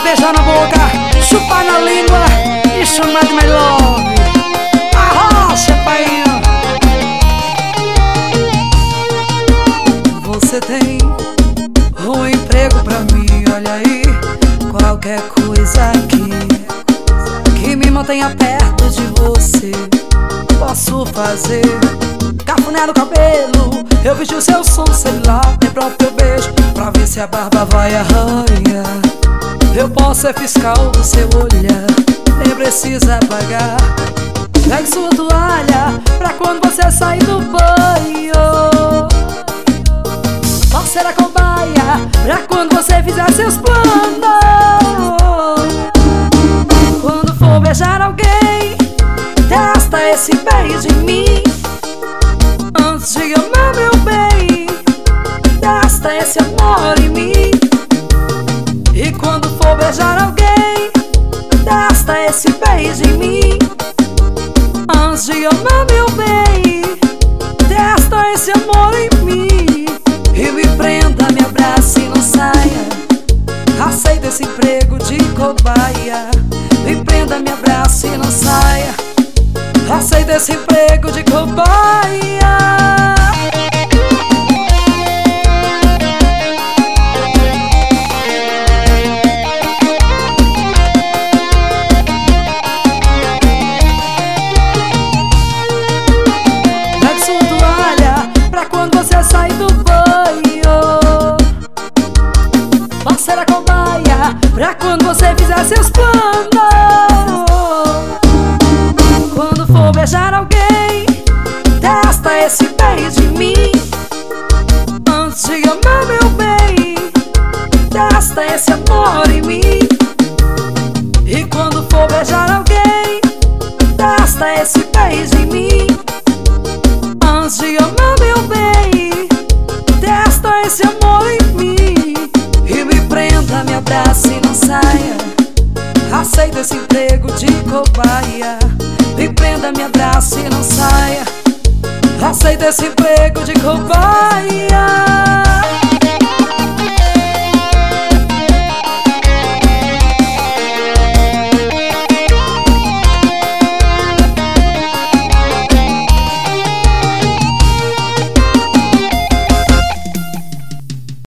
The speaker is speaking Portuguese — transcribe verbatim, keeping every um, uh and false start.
beijar na boca, chupar na língua e chamar de my love. Arrocha, pai. Você tem um emprego pra mim, olha aí. Qualquer coisa aqui que me mantenha perto de você posso fazer. Cafuné no cabelo, eu vejo o seu som, sei lá, nem pro teu beijo, pra ver se a barba vai arranhar. Eu posso ser fiscal do seu olhar, nem precisa pagar. Pegue sua toalha pra quando você sair do banho. Posso ser a cobaia pra quando você fizer seus planos. Quando for beijar alguém, testa esse beijo em mim. Antes de amar, meu bem, testa esse amor em mim. E quando for beijar alguém, testa esse beijo em mim. Antes de amar, meu bem, testa esse amor em mim. E me prenda, me abrace e não saia. Aceita esse emprego de cobaia. Me prenda, me abrace e não saia. Aceita esse emprego de cobaia. Pegue sua toalha pra quando você sair do banho. Posso ser a cobaia pra quando você fizer seus planos. Quando for beijar alguém, testa esse beijo em mim. Antes de amar, meu bem, testa esse amor em mim. E quando for beijar alguém, testa esse beijo em mim. Antes de amar, meu bem, testa esse amor em mim. E me prenda, me abrace e não saia. Aceita esse emprego de cobaia. Me prenda, me abrace e não saia. Aceita esse emprego de cobaia.